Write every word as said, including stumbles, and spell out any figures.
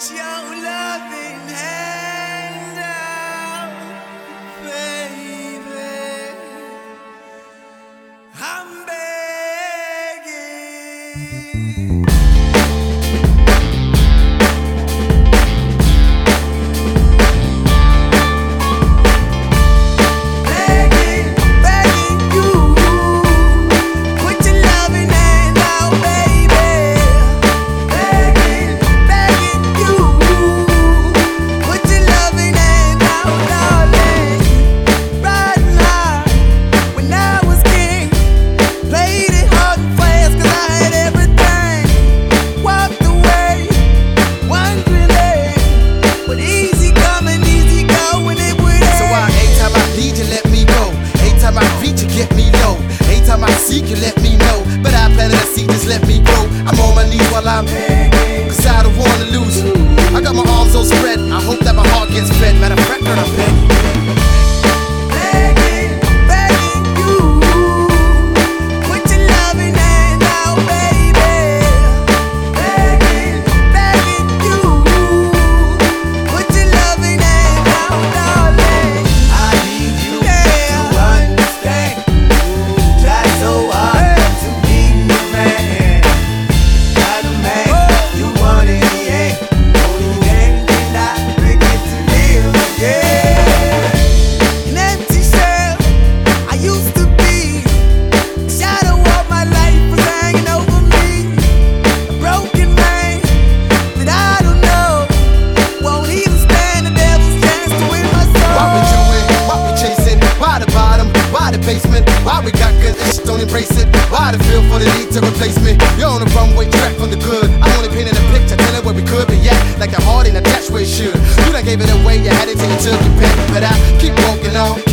Put your loving hand out, baby. I'm begging. You let me know, but I planted a seed, just let me grow. I'm on my knees while I'm begging, cause I don't wanna lose you. I got my arms all spread, I hope that my heart gets fed. Matter of fact, girl, I'm begging. Why we got good, they just don't embrace it. Why the feel for the need to replace me? You're on the runway track from the good. I'm only painting a picture, telling where we could be at. Like the heart ain't attached where it should. You done gave it away, you had it till you took your pick. But I keep walking on.